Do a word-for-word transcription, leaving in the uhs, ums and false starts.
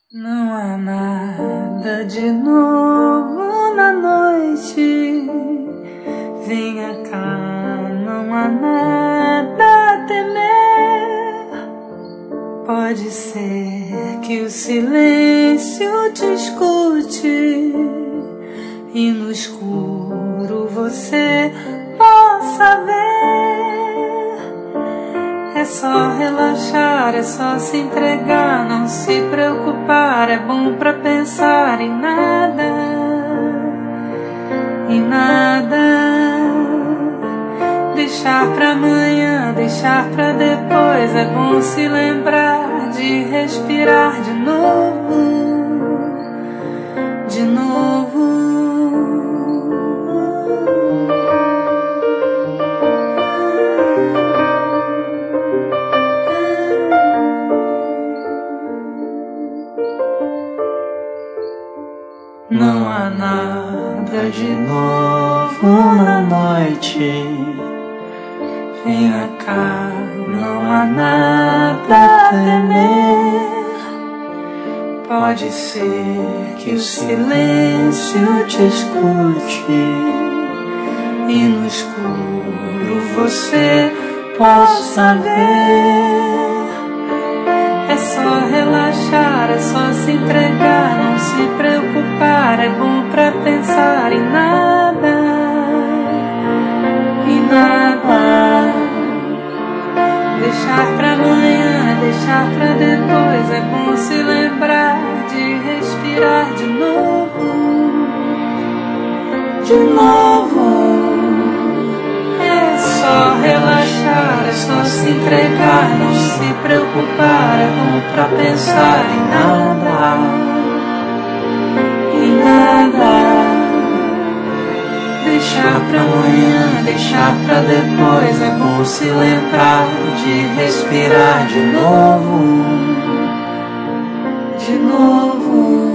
Não há nada de novo na noite. Venha cá, não há nada a temer. Pode ser que o silêncio te escute e no escuro você possa ver. É só relaxar, é só se entregar, não se preocupar. É bom pra pensar em nada, em nada. Deixar pra amanhã, deixar pra depois. É bom se lembrar de respirar de novo, de novo. Não há nada de novo na noite. Venha cá, não há nada a temer. Pode ser que o silêncio te escute e no escuro você possa ver. É só relaxar, é só se entregar, não se preocupar. É bom pra pensar em nada, em nada. Deixar pra amanhã, deixar pra depois. É bom se lembrar de respirar de novo, de novo. É só relaxar, é só se entregar, não se preocupar. É bom pra pensar em nada, em nada. Deixar pra amanhã, deixar pra depois. É bom se lembrar de respirar de novo, de novo.